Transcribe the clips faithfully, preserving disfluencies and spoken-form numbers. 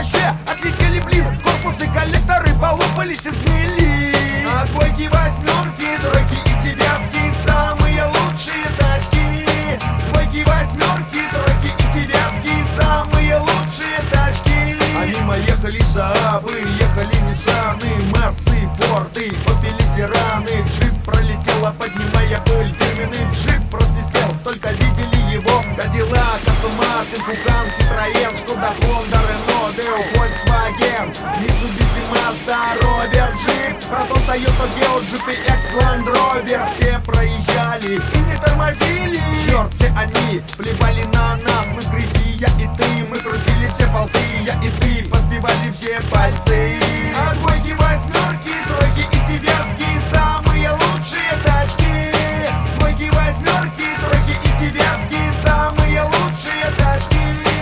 вообще отлетели, блин. Корпусы, коллекторы полопались и сгнили. А двойки, восьмерки, тройки и девятки самые лучшие тачки. Двойки, восьмерки, тройки и девятки самые лучшие тачки. А мимо ехали Саабы, ехали Ниссаны, Мерсы, Форды, Опели, Тираны. Джип пролетела, поднимая пыль. Фирменный джип просвистел, только видели его. Кадиллак, Астон Мартин, Фукан, Citroёn, Шкода, Хонда, Рено, Део, Volkswagen, Mitsubishi, Mazda, Rovер, Джип, Протон, Тойота, Гео, джи пи экс, Land Rover. Все проезжали и не тормозили. Черт, все они плевали на нас. Мы в грязи, я и ты. Мы крутили все болты, я и ты. Подбивали все пальцы. А двойки, восьмерки, тройки и девятки самые лучшие тачки. Двойки, восьмерки, тройки и девятки самые лучшие тачки.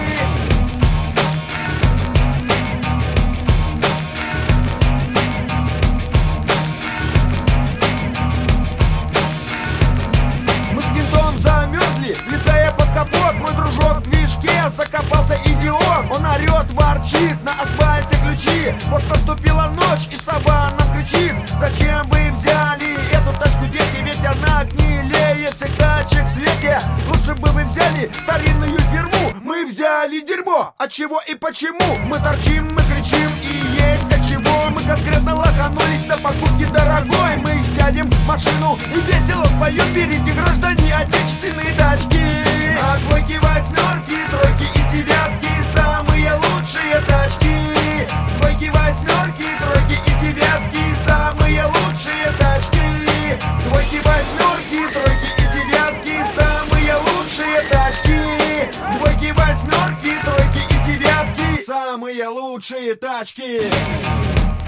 Мы с кентом замерзли, влезая под капот. Мой дружок в движке закопался, идиот. Он орет, ворчит, на асфальте ключи. Вот наступила ночь, и сова нам кричит: зачем вы взяли эту тачку, дети? Ведь она гнилеет всех тачек в свете. Лучше бы вы взяли старинную фирму. Мы взяли дерьмо. От чего и почему? Мы торчим, мы кричим, и есть от чего. Мы конкретно лоханулись на покупке дорогой. Мы сядем в машину и весело споем: берите, граждане, отечественные тачки. А двойки, восьмерки, тройки и девятки самые лучшие тачки. Двойки, восьмерки, тройки и девятки самые лучшие тачки. Двойки, восьмерки, тройки и девятки самые лучшие тачки. Двойки, восьмерки, тройки и девятки самые лучшие тачки.